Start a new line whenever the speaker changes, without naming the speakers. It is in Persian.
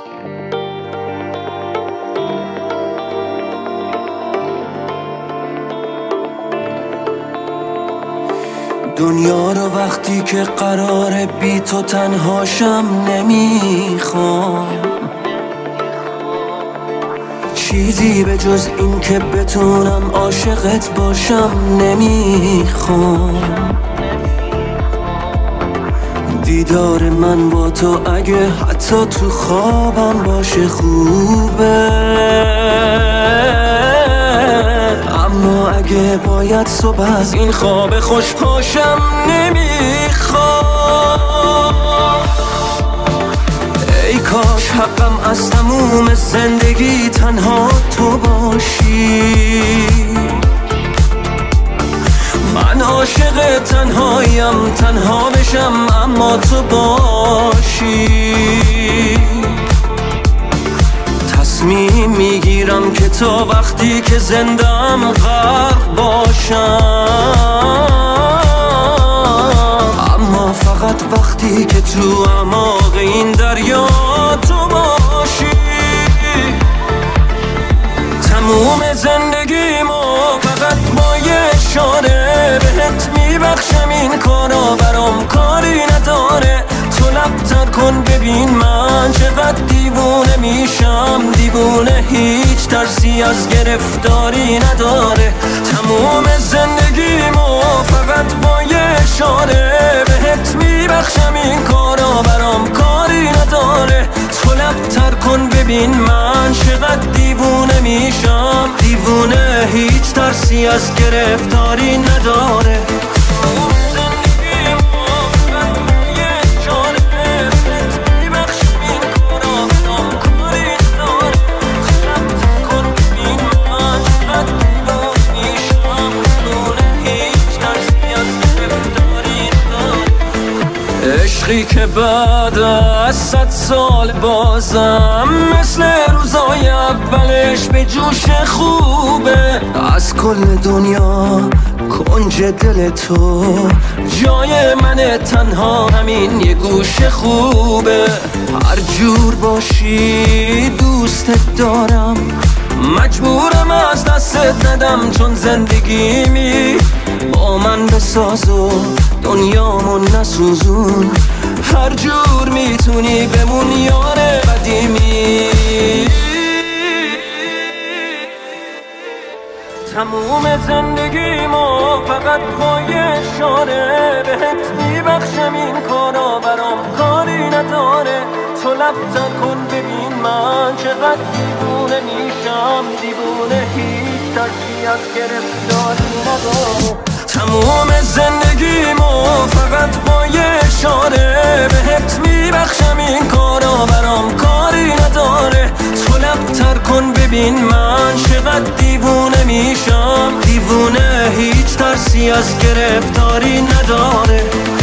دنیا رو وقتی که قراره بی تو تنهاشم نمیخوام، چیزی به جز این که بتونم عاشقت باشم نمیخوام. دیدار من با تو اگه حتی تو خوابم باشه خوبه، اما اگه باید صبح از این خواب خوش پاشم نمیخوام. ای کاش حقم از تموم زندگی تنها تو باشی، من عاشق تنهاییم، تنها بشم اما تو باشی. تصمیم میگیرم که تا وقتی که زندم غرق باشم، اما فقط وقتی که تو اعماق این دریا تو باشی. تموم زندگیمو فقط با یه اشاره بهت میبخشم، این کارا برام کاری نداره. تو لب‌تر کن ببین من چقدر دیوونه میشم، دیوونه هیچ ترسی از گرفتاری نداره. تموم زندگیمو فقط با یه اشاره بهت میبخشم، این کارا برام کاری نداره. تو لب‌تر کن ببین من چقدر دیوونه میشم، دیوونه هیچ ترسی از گرفتاری نداره. عشقی که بعد از 100 سال بازم مثل روزای اولش به جوش خوبه. از کل دنیا کنج دل تو جای من، تنها همین یه گوش خوبه. هر جور باشی دوستت دارم، مجبورم از دستت ندم، چون زندگیمی با من بساز و دنیامو نسوزون. هر جور میتونی بمون یار قدیمی. تموم زندگیمو فقط با یه اشاره بهت میبخشم، این کارا برام کاری نداره. تو لب‌تر کن ببین من چقدر دیوونه میشم، دیوونه هیچ ترسی از گرفتاری نداره. تموم زندگیمو فقط با یه اشاره بهت میبخشم، این کارا برام کاری نداره. تو لب‌تر کن ببین من چقدر دیوونه میشم، دیوونه هیچ ترسی از گرفتاری نداره.